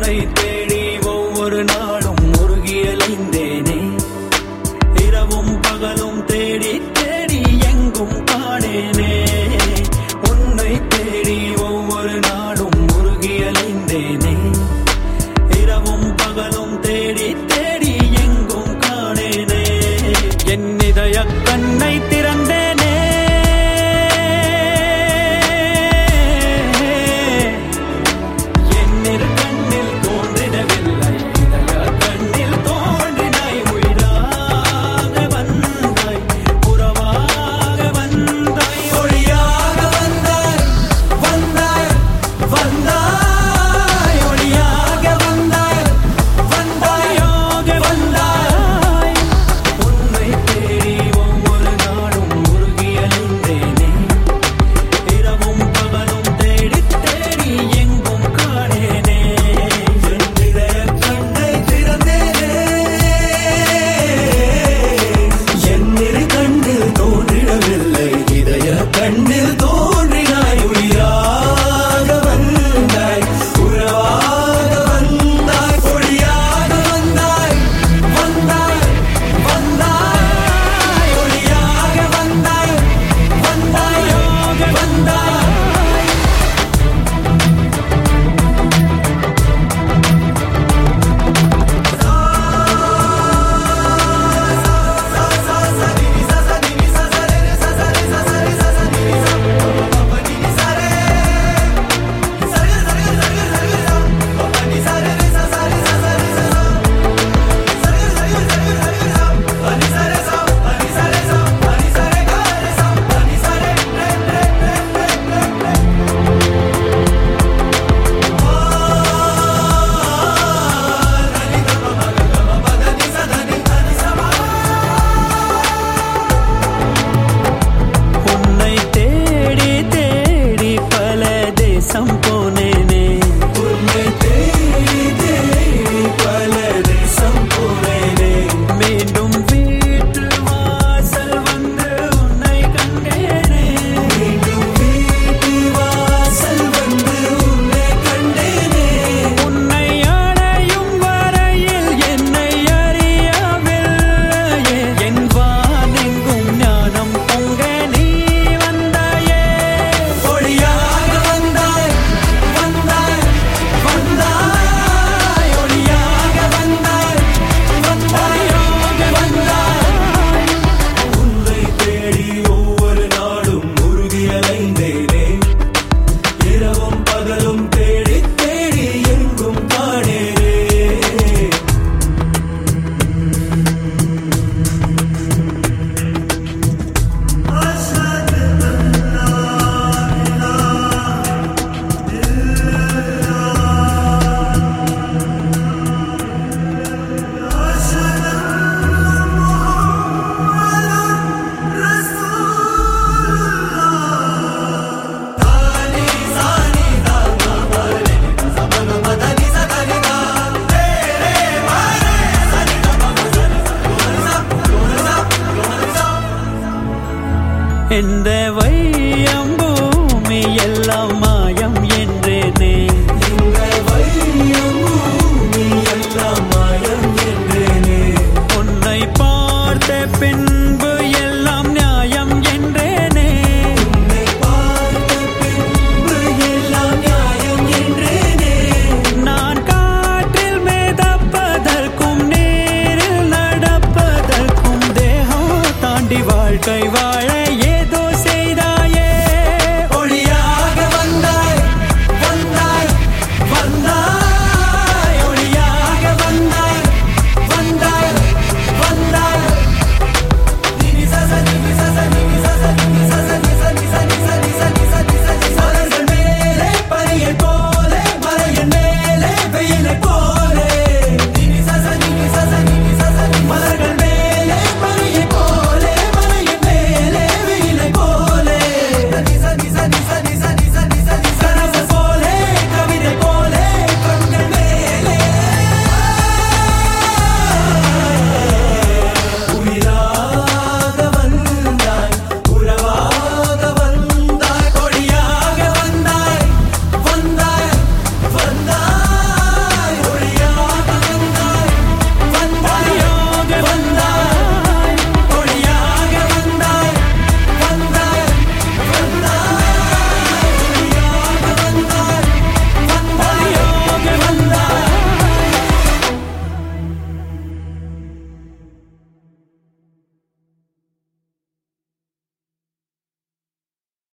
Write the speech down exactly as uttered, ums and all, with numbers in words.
உன்னை தேடி ஒவ்வொரு நாளும் முருகியலைந்தேனே. இரவும் பகலும் தேடி தேடி எங்கும் காணேனே. உன்னை தேடி ஒவ்வொரு நாளும் முருகியலைந்தேனே. இரவும் பகலும் தேடி தேடி எங்கும் காணேனே. என் இதய கண்ணை திறந்தேனே. கண்ணில் தோன்றினாய் உயிராக வந்தாய் உறவாக வந்தாய் ஒளியாக வந்தாய் வந்தாய் வந்தாய் ஒளியாக வந்தாய் வந்தாய் வந்தாய். போனேனே உன்னை தேடி தேடி பல தேசம் போனேனே. மீண்டும் வீட்டு வாசல் வந்து உன்னை கண்டேனே. மீண்டும் வீட்டு வாசல் வந்து உன்னை கண்டேனே. உன்னை அடையும் வரையில் என்னை அறியவில்லையே. என் வானெங்கும் ஞானம் பொங்க நீ வந்தாயே. ஒளியாக இரவும் பகலும் தேடி தேடி எங்கும் காணேனே. இந்த வையம் பூமி எல்லாம்